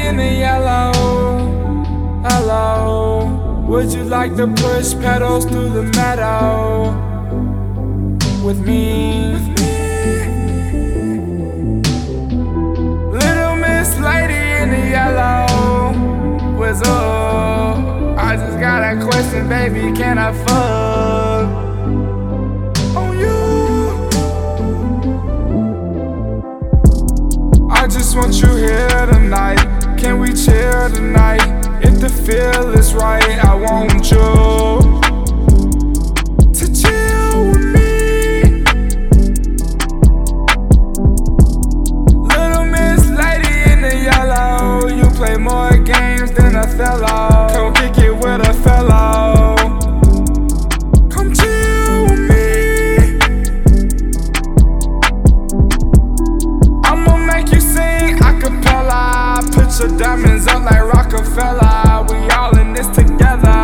in the yellow, hello. Would you like to push pedals through the meadow with me? Little Miss Lady in the yellow, what's up? I just got a question, baby, can I fuck on you? I just want you here tonight. Can we chill tonight? If the feel is right, I want you to chill with me. Little Miss Lady in the yellow, you play more games than a fellow. Come kick it with a fellow. Come chill with me. I'ma make you sing acapella. Put your diamonds up like Rockefeller. We all in this together.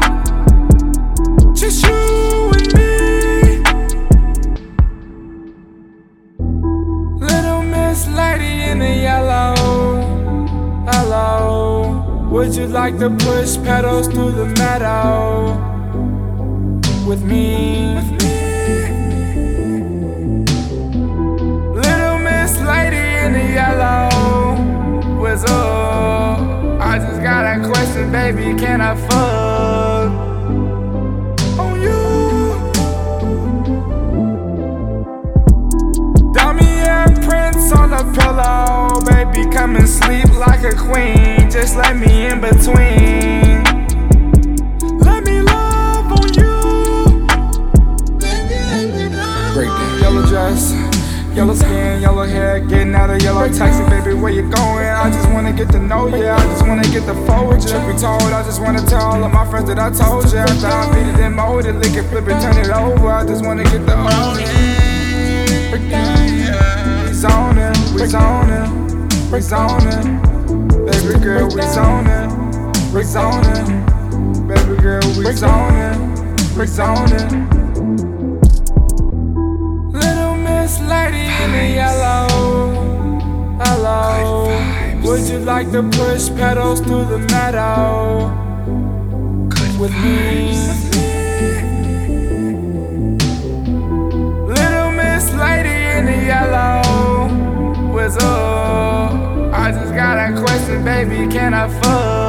Just you and me. Little Miss Lady in the yellow, hello. Would you like to push pedals through the meadow with me? Little Miss Lady in the yellow, what's up? I just got a question, baby, can I fuck on you? Damian Prince on the pillow, baby, come and sleep like a queen. Just let me in between. Let me love on you. Breakdown. Yellow dress, yellow skin, yellow hair, getting out of yellow taxi, baby, where you going? I just wanna get to know ya, I just wanna get the forward. Truth be told, I just wanna tell all of my friends that I told ya. After I beat it and mold it, lick it, flip it, turn it over. I just wanna get the own it. We zonin', we zonin', we zonin'. Baby girl, we zonin', we zonin'. Baby girl, we zonin', we zonin'. Little Miss Lady in the yellow, hello. Would you like to push pedals through the meadow with me? Little Miss Lady in the yellow, what's up? I just got a question, baby, can I fuck